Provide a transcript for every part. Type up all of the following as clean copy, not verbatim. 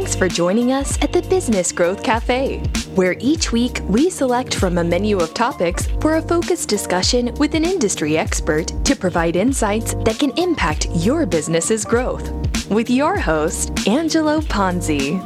Thanks for joining us at the Business Growth Cafe, where each week we select from a menu of topics for a focused discussion with an industry expert to provide insights that can impact your business's growth. With your host, Angelo Ponzi.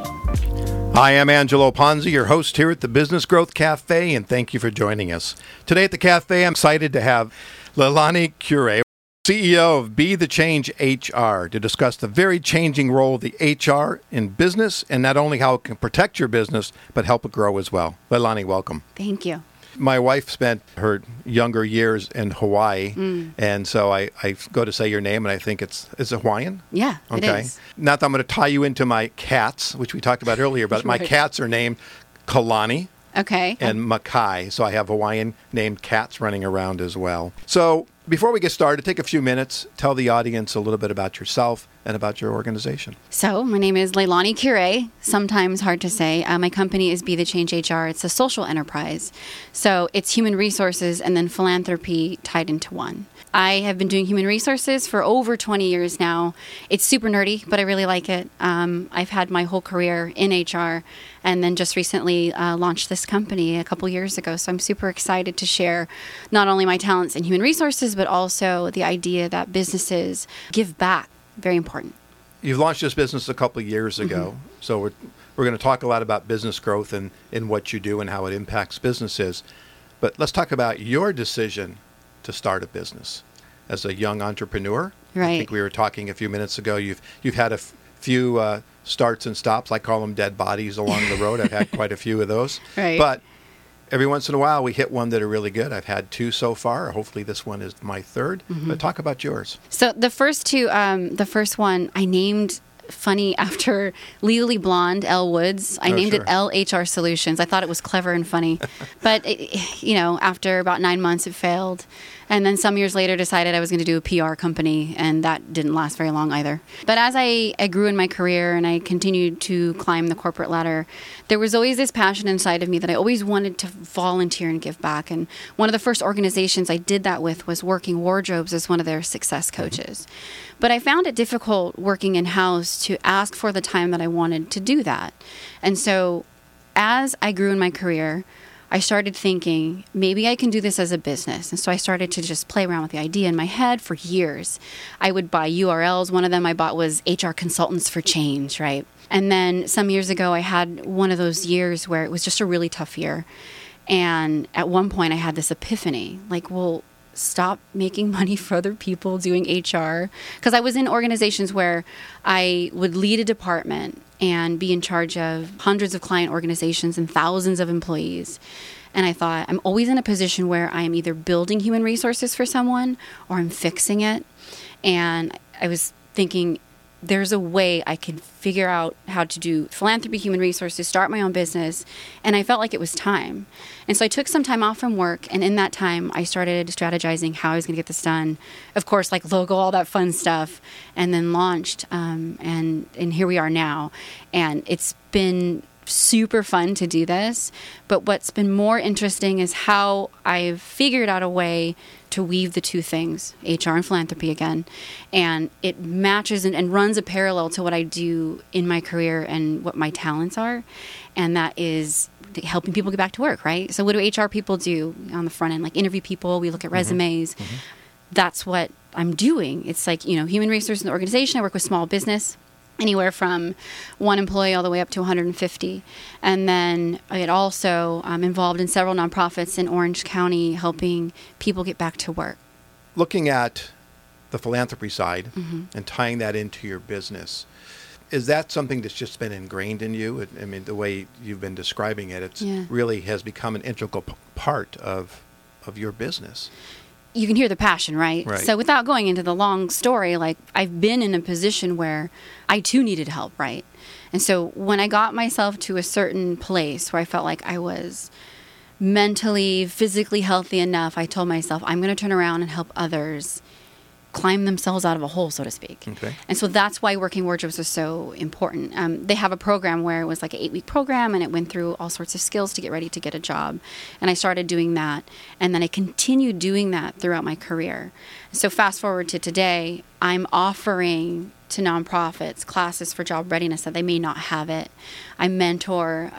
Hi, I'm Angelo Ponzi, your host here at the Business Growth Cafe, and thank you for joining us. Today at the cafe, I'm excited to have Leilani Cure, CEO of Be the Change HR, to discuss the very changing role of the HR in business and not only how it can protect your business, but help it grow as well. Leilani, welcome. Thank you. My wife spent her younger years in Hawaii, and so I go to say your name, and I think it's Hawaiian? Yeah, okay. It is. Not that I'm going to tie you into my cats, which we talked about earlier, but my cats are named Kalani. Okay. And Makai. So I have Hawaiian named cats running around as well. So before we get started, take a few minutes, tell the audience a little bit about yourself and about your organization. So my name is Leilani Cure, sometimes hard to say. My company is Be the Change HR. It's a social enterprise. So it's human resources and then philanthropy tied into one. I have been doing human resources for over 20 years now. It's super nerdy, but I really like it. I've had my whole career in HR and then just recently launched this company a couple years ago. So I'm super excited to share not only my talents in human resources, but also the idea that businesses give back. Very important. You've launched this business a couple of years ago. So we're going to talk a lot about business growth and what you do and how it impacts businesses. But let's talk about your decision to start a business as a young entrepreneur. Right. I think we were talking a few minutes ago. You've had a few starts and stops. I call them dead bodies along the road. I've had quite a few of those. Right. But every once in a while, we hit one that are really good. I've had two so far. Hopefully this one is my third. But talk about yours. So the first two, the first one I named funny after Legally Blonde, Elle Woods. I named it LHR Solutions. I thought it was clever and funny. But, after about 9 months, it failed. And then some years later decided I was going to do a PR company, and that didn't last very long either. But as I grew in my career and I continued to climb the corporate ladder, there was always this passion inside of me that I always wanted to volunteer and give back. And one of the first organizations I did that with was Working Wardrobes as one of their success coaches. But I found it difficult working in-house to ask for the time that I wanted to do that. And so as I grew in my career, I started thinking, maybe I can do this as a business. And so I started to just play around with the idea in my head for years. I would buy URLs. One of them I bought was HR Consultants for Change, right? And then some years ago, I had one of those years where it was just a really tough year. And at one point, I had this epiphany, stop making money for other people doing HR. Because I was in organizations where I would lead a department and be in charge of hundreds of client organizations and thousands of employees. And I thought, I'm always in a position where I am either building human resources for someone or I'm fixing it. And I was thinking, there's a way I could figure out how to do philanthropy, human resources, start my own business. And I felt like it was time. And so I took some time off from work. And in that time, I started strategizing how I was going to get this done. Of course, logo, all that fun stuff. And then launched. And here we are now. And it's been super fun to do this. But what's been more interesting is how I've figured out a way to weave the two things, HR and philanthropy again. And it matches and runs a parallel to what I do in my career and what my talents are. And that is helping people get back to work, right? So what do HR people do on the front end? Interview people, we look at resumes. That's what I'm doing. It's human resources in the organization. I work with small business, anywhere from one employee all the way up to 150. And then I get also involved in several nonprofits in Orange County helping people get back to work. Looking at the philanthropy side and tying that into your business, is that something that's just been ingrained in you? I mean, the way you've been describing it, it's really has become an integral part of your business. You can hear the passion, right? So without going into the long story, I've been in a position where I too needed help, right? And so when I got myself to a certain place where I felt like I was mentally, physically healthy enough, I told myself, I'm going to turn around and help others climb themselves out of a hole, so to speak. Okay. And so that's why Working Wardrobes was so important. They have a program where it was like an 8-week program, and it went through all sorts of skills to get ready to get a job. And I started doing that, and then I continued doing that throughout my career. So fast forward to today, I'm offering to nonprofits classes for job readiness that they may not have it. I mentor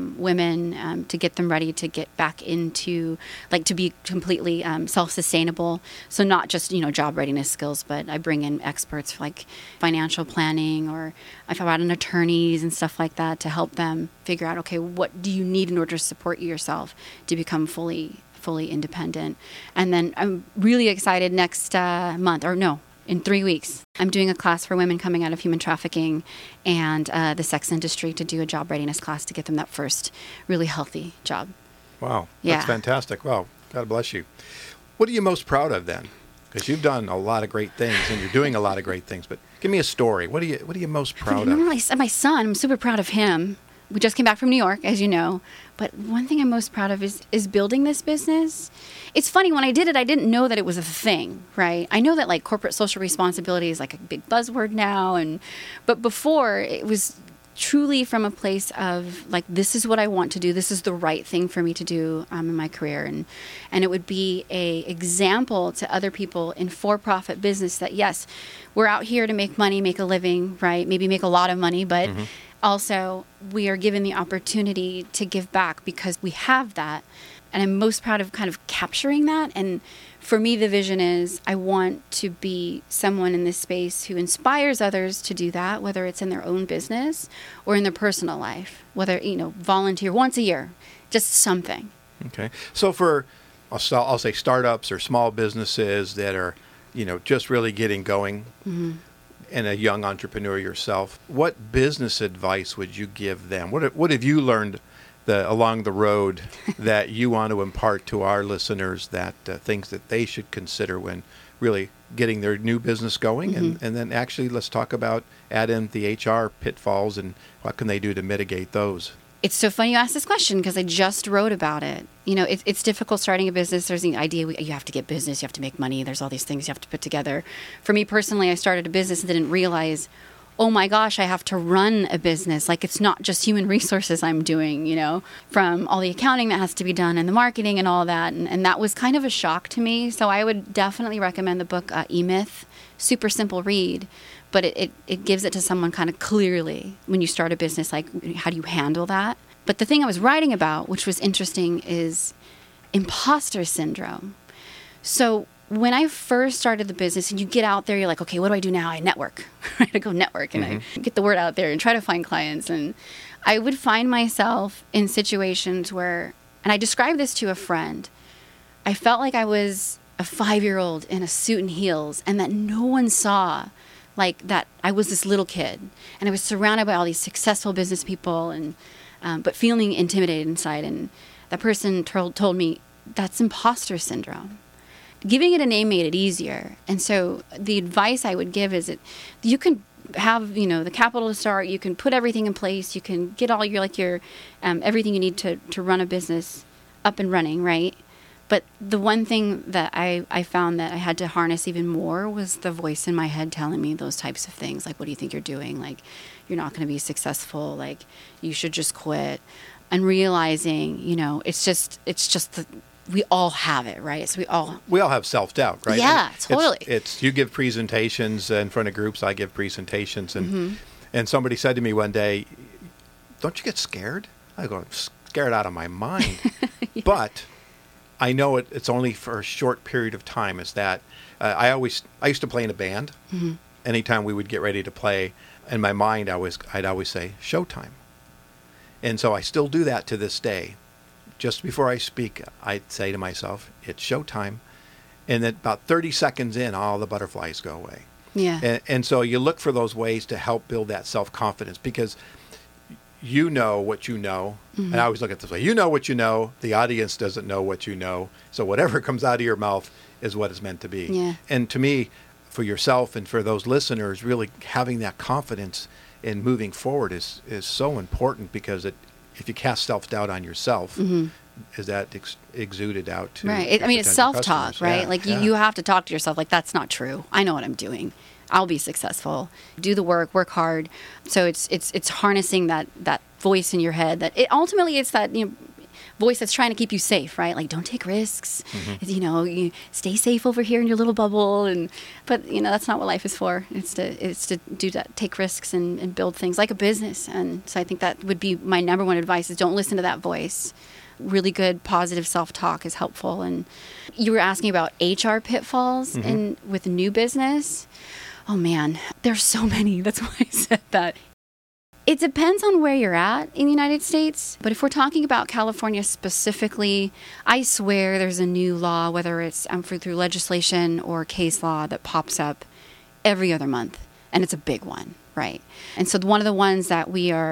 women to get them ready to get back into, like, to be completely self-sustainable. So not just, job readiness skills, but I bring in experts for, like, financial planning, or I brought in attorneys and stuff like that to help them figure out, okay, what do you need in order to support yourself to become fully independent. And then I'm really excited next month, or no, in 3 weeks, I'm doing a class for women coming out of human trafficking and the sex industry to do a job readiness class to get them that first really healthy job. Wow. Yeah. That's fantastic. Wow. God bless you. What are you most proud of then? Because you've done a lot of great things and you're doing a lot of great things, but give me a story. What are you most proud of? My son, I'm super proud of him. We just came back from New York, as you know. But one thing I'm most proud of is building this business. It's funny, when I did it, I didn't know that it was a thing, right? I know that, like, corporate social responsibility is like a big buzzword now. But before, it was truly from a place of, like, this is what I want to do. This is the right thing for me to do in my career. And it would be a example to other people in for-profit business that, yes, we're out here to make money, make a living, right? Maybe make a lot of money, but... Mm-hmm. Also, we are given the opportunity to give back because we have that. And I'm most proud of kind of capturing that. And for me, the vision is I want to be someone in this space who inspires others to do that, whether it's in their own business or in their personal life, whether, volunteer once a year, just something. Okay. So for, I'll say startups or small businesses that are, just really getting going, mm-hmm. and a young entrepreneur yourself, what business advice would you give them? What have you learned along the road that you want to impart to our listeners, that things that they should consider when really getting their new business going? Mm-hmm. And then actually let's add in the HR pitfalls and what can they do to mitigate those? It's so funny you asked this question because I just wrote about it. It's difficult starting a business. There's the idea you have to get business, you have to make money. There's all these things you have to put together. For me personally, I started a business and didn't realize, oh my gosh, I have to run a business. Like, it's not just human resources I'm doing, from all the accounting that has to be done and the marketing and all that. And that was kind of a shock to me. So I would definitely recommend the book E-Myth. Super simple read. But it gives it to someone kind of clearly when you start a business, like, how do you handle that? But the thing I was writing about, which was interesting, is imposter syndrome. So when I first started the business and you get out there, you're like, okay, what do I do now? I network. I go network and mm-hmm. I get the word out there and try to find clients. And I would find myself in situations where, and I described this to a friend, I felt like I was a 5-year-old in a suit and heels and that no one saw, like, that I was this little kid, and I was surrounded by all these successful business people, and but feeling intimidated inside. And that person told me that's imposter syndrome. Giving it a name made it easier. And so the advice I would give is that you can have the capital to start. You can put everything in place. You can get all your everything you need to run a business up and running, right? But the one thing that I found that I had to harness even more was the voice in my head telling me those types of things. Like, what do you think you're doing? Like, you're not going to be successful. Like, you should just quit. And realizing, it's just we all have it, right? So we all have self-doubt, right? Yeah, totally. It's you give presentations in front of groups. I give presentations. And somebody said to me one day, don't you get scared? I go, I'm scared out of my mind. Yeah. But I know it's only for a short period of time. Is that I used to play in a band. Mm-hmm. Anytime we would get ready to play, in my mind I'd always say showtime, and so I still do that to this day. Just before I speak, I'd say to myself, it's showtime, and then about 30 seconds in, all the butterflies go away. Yeah, and so you look for those ways to help build that self-confidence, because you know what you know. Mm-hmm. And I always look at it this way. You know what you know. The audience doesn't know what you know. So whatever comes out of your mouth is what it's meant to be. Yeah. And to me, for yourself and for those listeners, really having that confidence in moving forward is so important, because if you cast self-doubt on yourself, mm-hmm. is that exuded out to right. It's self-talk, right? Yeah, you have to talk to yourself like, that's not true. I know what I'm doing. I'll be successful. Do the work hard. So it's harnessing that voice in your head. That ultimately it's that voice that's trying to keep you safe, right? Like, don't take risks. You stay safe over here in your little bubble. But that's not what life is for. It's to do that, take risks and build things like a business. And so I think that would be my number one advice: is don't listen to that voice. Really good positive self-talk is helpful. And you were asking about HR pitfalls with new business. Oh man, there's so many. That's why I said that. It depends on where you're at in the United States. But if we're talking about California specifically, I swear there's a new law, whether it's through legislation or case law, that pops up every other month. And it's a big one, right? And so one of the ones that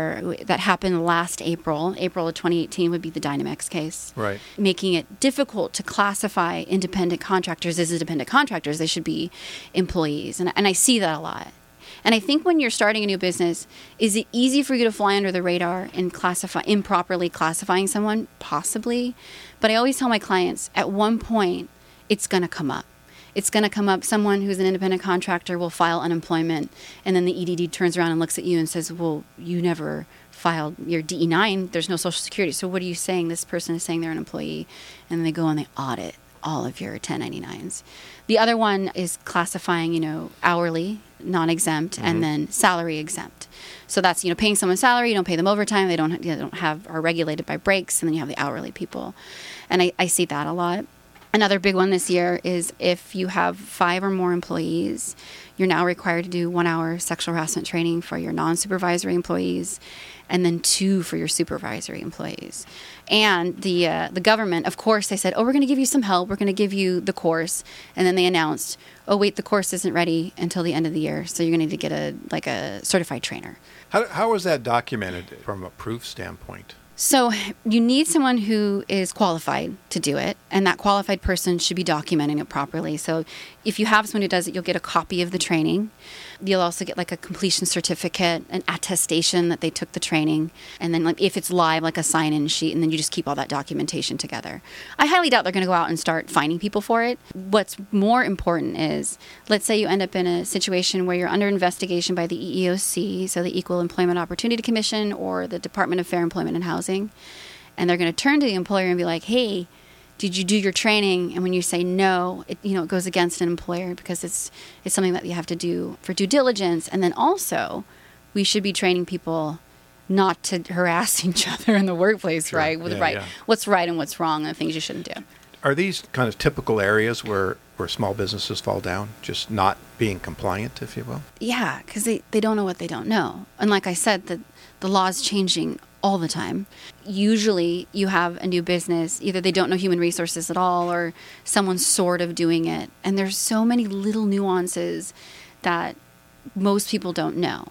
happened last April of 2018, would be the Dynamex case. Right. Making it difficult to classify independent contractors as independent contractors. They should be employees. And I see that a lot. And I think when you're starting a new business, is it easy for you to fly under the radar and improperly classifying someone? Possibly. But I always tell my clients, at one point, it's going to come up. It's going to come up. Someone who's an independent contractor will file unemployment, and then the EDD turns around and looks at you and says, well, you never filed your DE-9. There's no Social Security. So what are you saying? This person is saying they're an employee. And then they go and they audit all of your 1099s. The other one is classifying, hourly, non-exempt, and then salary exempt. So that's, paying someone salary, you don't pay them overtime, they are regulated by breaks, and then you have the hourly people. And I see that a lot. Another big one this year is if you have 5 or more employees, you're now required to do 1 hour sexual harassment training for your non-supervisory employees, and then 2 for your supervisory employees. And the government, of course, they said, we're going to give you some help. We're going to give you the course. And then they announced, wait, the course isn't ready until the end of the year. So you're going to need to get a certified trainer. How is that documented from a proof standpoint? So you need someone who is qualified to do it, and that qualified person should be documenting it properly. So if you have someone who does it, you'll get a copy of the training. You'll also get like a completion certificate, an attestation that they took the training, and then if it's live, like a sign-in sheet, and then you just keep all that documentation together. I highly doubt they're going to go out and start finding people for it. What's more important is, let's say you end up in a situation where you're under investigation by the EEOC, so the Equal Employment Opportunity Commission, or the Department of Fair Employment and Housing, and they're going to turn to the employer and be like, hey, did you do your training? And when you say no, it goes against an employer because it's something that you have to do for due diligence. And then also, we should be training people not to harass each other in the workplace, sure. Right? What's right and what's wrong, and things you shouldn't do. Are these kind of typical areas where small businesses fall down, just not being compliant, if you will? Yeah, because they don't know what they don't know. And like I said, the law is changing all the time. Usually you have a new business, either they don't know human resources at all or someone's sort of doing it. And there's so many little nuances that most people don't know.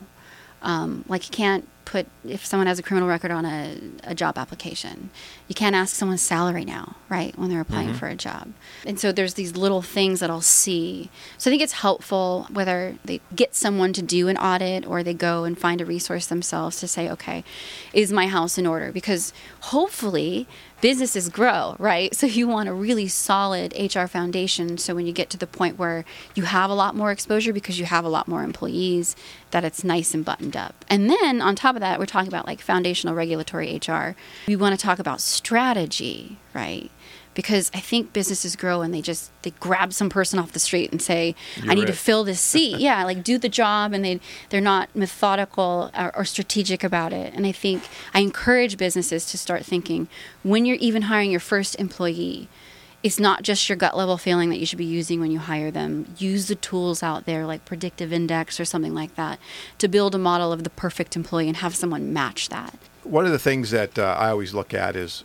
Like you can't put, if someone has a criminal record on a job application, you can't ask someone's salary now, right, when they're applying for a job. And so there's these little things that I'll see. So I think it's helpful whether they get someone to do an audit or they go and find a resource themselves to say, okay, is my house in order? Because hopefully businesses grow, right? So you want a really solid HR foundation. So when you get to the point where you have a lot more exposure because you have a lot more employees, that it's nice and buttoned up. And then on top of that, we're talking about like foundational regulatory HR. We want to talk about strategy, right? Because I think businesses grow and they grab some person off the street and say, I need to fill this seat. Yeah, like do the job, and they're not methodical or strategic about it. And I think I encourage businesses to start thinking, when you're even hiring your first employee, it's not just your gut level feeling that you should be using when you hire them. Use the tools out there like Predictive Index or something like that to build a model of the perfect employee and have someone match that. One of the things that I always look at is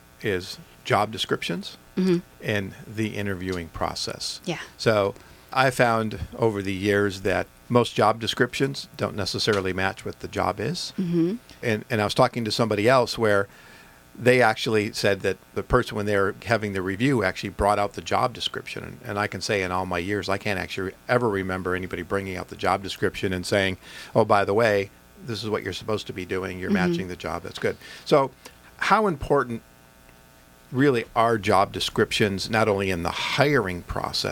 job descriptions in the interviewing process. Yeah. So I found over the years that most job descriptions don't necessarily match what the job is. And I was talking to somebody else where they actually said that the person, when they were having the review, actually brought out the job description. And I can say in all my years, I can't actually ever remember anybody bringing out the job description and saying, oh, by the way, this is what you're supposed to be doing. You're matching the job. That's good. So how important really are job descriptions, not only in the hiring process,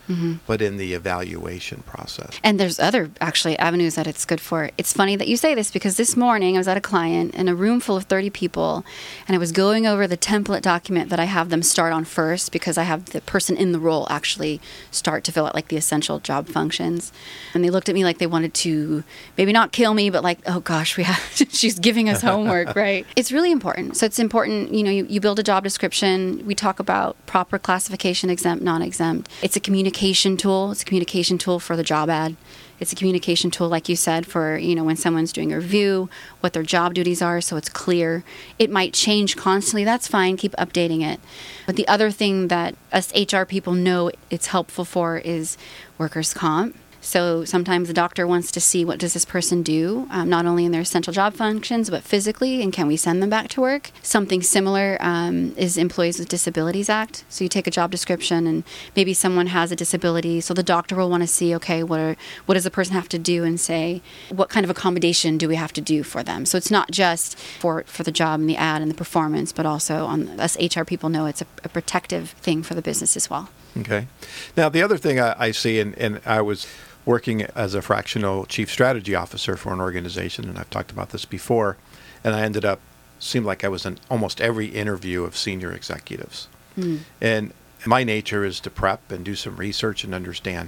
but in the evaluation process. And there's other, actually, avenues that it's good for. It's funny that you say this because this morning I was at a client in a room full of 30 people, and I was going over the template document that I have them start on first because I have the person in the role actually start to fill out like the essential job functions. And they looked at me like they wanted to maybe not kill me, but like, oh gosh, she's giving us homework, right? It's really important. So it's important, you build a job description. We talk about proper classification, exempt, non-exempt. It's a communication tool. It's a communication tool for the job ad. It's a communication tool, like you said, for, when someone's doing a review, what their job duties are, so it's clear. It might change constantly. That's fine. Keep updating it. But the other thing that us HR people know it's helpful for is workers' comp. So sometimes the doctor wants to see what does this person do, not only in their essential job functions, but physically, and can we send them back to work? Something similar is Employees with Disabilities Act. So you take a job description and maybe someone has a disability, so the doctor will want to see, okay, what does the person have to do, and say, what kind of accommodation do we have to do for them? So it's not just for the job and the ad and the performance, but also on us HR people know it's a protective thing for the business as well. Okay. Now, the other thing I see, and I was working as a fractional chief strategy officer for an organization, and I've talked about this before, and I ended up, seemed like I was in almost every interview of senior executives. And my nature is to prep and do some research and understand.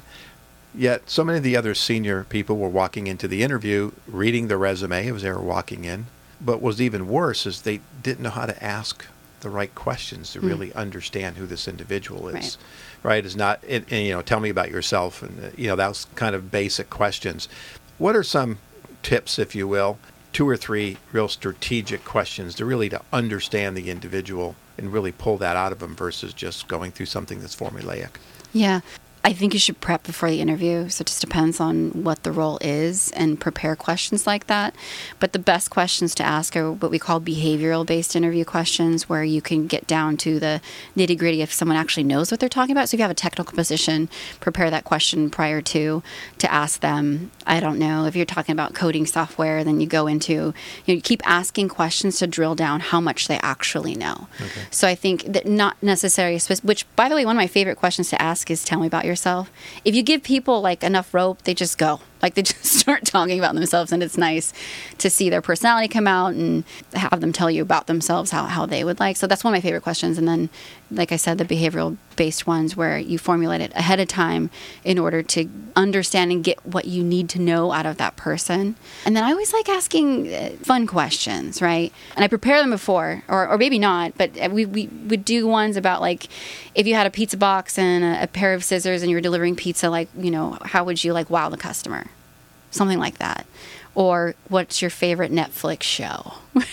Yet so many of the other senior people were walking into the interview, reading the resume as they were walking in. But what was even worse is they didn't know how to ask the right questions to really understand who this individual is. Right? Is not, tell me about yourself, and that's kind of basic questions. What are some tips, if you will, 2 or 3 real strategic questions to understand the individual and really pull that out of them versus just going through something that's formulaic? Yeah. I think you should prep before the interview. So it just depends on what the role is and prepare questions like that. But the best questions to ask are what we call behavioral-based interview questions, where you can get down to the nitty-gritty if someone actually knows what they're talking about. So if you have a technical position, prepare that question prior to ask them. I don't know, if you're talking about coding software, then you go into, you keep asking questions to drill down how much they actually know. Okay. So I think that not necessarily, which, by the way, one of my favorite questions to ask is, tell me about yourself. If you give people like enough rope, they just go. Like they just start talking about themselves, and it's nice to see their personality come out and have them tell you about themselves, how they would like. So that's one of my favorite questions. And then, like I said, the behavioral-based ones where you formulate it ahead of time in order to understand and get what you need to know out of that person. And then I always like asking fun questions, right? And I prepare them before, or maybe not, but we would do ones about like, if you had a pizza box and a pair of scissors and you were delivering pizza, like, how would you like wow the customer? Something like that. Or what's your favorite Netflix show?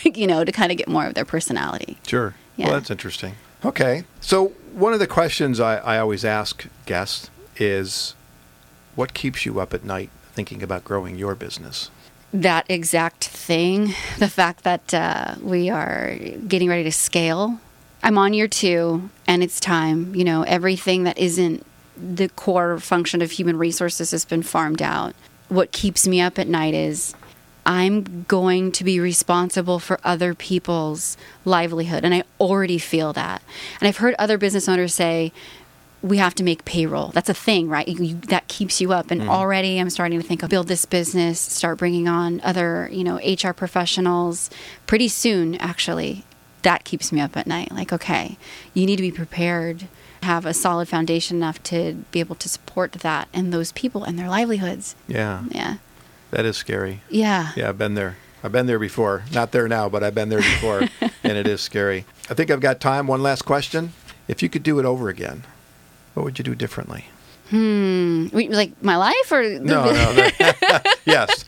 To kind of get more of their personality. Sure. Yeah. Well, that's interesting. Okay. So one of the questions I always ask guests is, what keeps you up at night thinking about growing your business? That exact thing. The fact that we are getting ready to scale. I'm on year 2, and it's time. Everything that isn't the core function of human resources has been farmed out. What keeps me up at night is I'm going to be responsible for other people's livelihood. And I already feel that. And I've heard other business owners say, we have to make payroll. That's a thing, right? That keeps you up. And already I'm starting to think, build this business, start bringing on other, HR professionals pretty soon, actually. That keeps me up at night. Like, okay, you need to be prepared, have a solid foundation enough to be able to support that and those people and their livelihoods. Yeah. Yeah. That is scary. Yeah. Yeah, I've been there. I've been there before. Not there now, but I've been there before, and it is scary. I think I've got time. One last question. If you could do it over again, what would you do differently? Like my life or? No. Yes.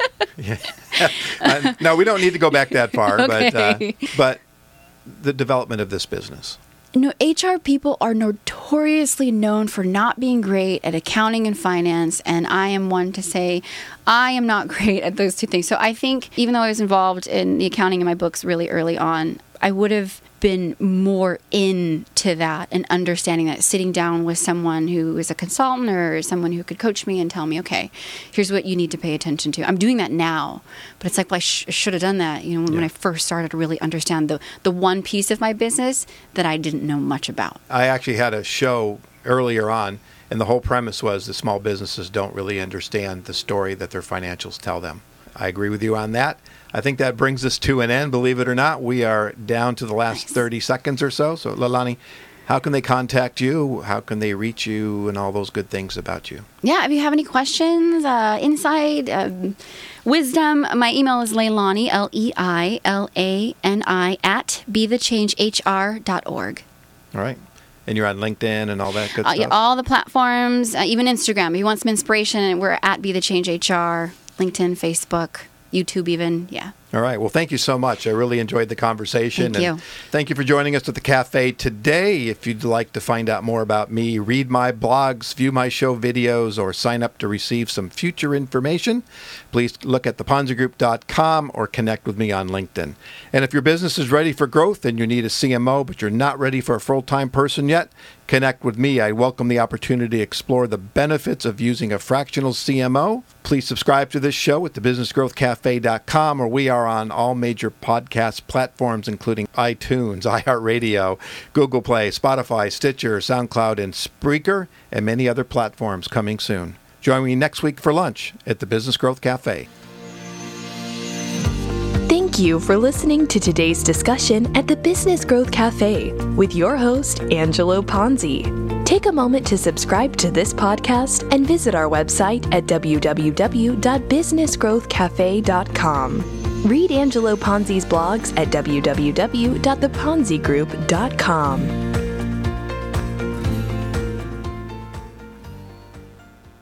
Yeah. No, we don't need to go back that far, Okay. but the development of this business. HR people are notoriously known for not being great at accounting and finance, and I am one to say I am not great at those two things. So I think even though I was involved in the accounting in my books really early on, I would have been more into that and understanding that, sitting down with someone who is a consultant or someone who could coach me and tell me, okay, here's what you need to pay attention to. I'm doing that now, but it's like, well, I should have done that, when I first started to really understand the one piece of my business that I didn't know much about. I actually had a show earlier on, And the whole premise was that small businesses don't really understand the story that their financials tell them. I agree with you on that. I think that brings us to an end. Believe it or not, we are down to the last 30 seconds or so. So, Leilani, how can they contact you? How can they reach you and all those good things about you? Yeah, if you have any questions, insight, wisdom, my email is Leilani, Leilani, at bethechangehr.org. All right. And you're on LinkedIn and all that good stuff? Yeah, all the platforms, even Instagram. If you want some inspiration, we're at BeTheChangeHR, LinkedIn, Facebook, YouTube even, yeah. All right. Well, thank you so much. I really enjoyed the conversation. Thank you. Thank you for joining us at the cafe today. If you'd like to find out more about me, read my blogs, view my show videos, or sign up to receive some future information, please look at theponzigroup.com or connect with me on LinkedIn. And if your business is ready for growth and you need a CMO, but you're not ready for a full-time person yet, connect with me. I welcome the opportunity to explore the benefits of using a fractional CMO. Please subscribe to this show at thebusinessgrowthcafe.com, or we are on all major podcast platforms, including iTunes, iHeartRadio, Google Play, Spotify, Stitcher, SoundCloud, and Spreaker, and many other platforms coming soon. Join me next week for lunch at the Business Growth Cafe. Thank you for listening to today's discussion at the Business Growth Cafe with your host, Angelo Ponzi. Take a moment to subscribe to this podcast and visit our website at www.businessgrowthcafe.com. Read Angelo Ponzi's blogs at www.theponzigroup.com.